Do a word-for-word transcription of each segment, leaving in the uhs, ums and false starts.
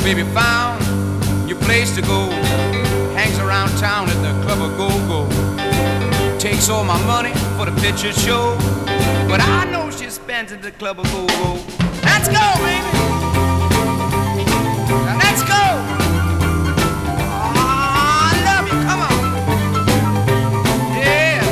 Baby found your place to go. Hangs around town at the club of go-go. Takes all my money for the picture show, but I know she spends at the club of go-go. Let's go, baby. Now let's go. Oh, I love you. Come on. Yeah.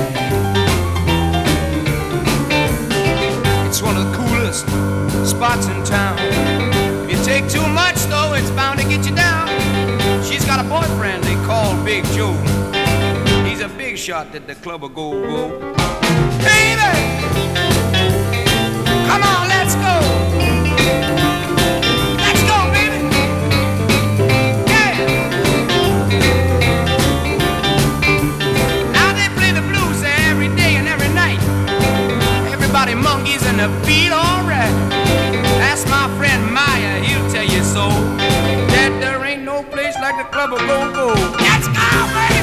It's one of the coolest spots in town. If you take too much, though, it's bound to get you down. She's got a boyfriend they call Big Joe. He's a big shot at the club of go-go. Baby, come on, let's go. Let's go, baby. Yeah. Now they play the blues every day and every night. Everybody monkeys and the beat all right. That's my friend Maya, he'll tell you so. That there ain't no place like the club of go-go. Let's go, baby.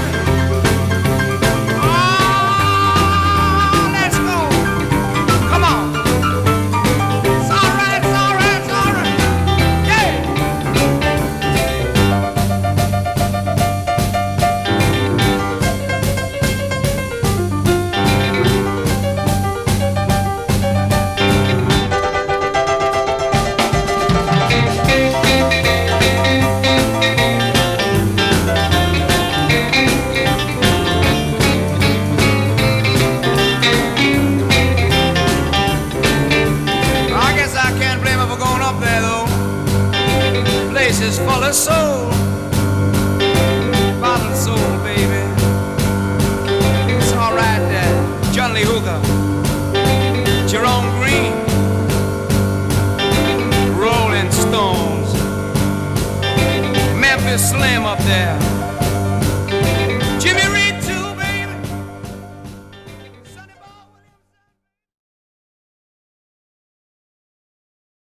Is full of soul, bottled soul, baby. It's all right there. John Lee Hooker, Jerome Green, Rolling Stones, Memphis Slim up there.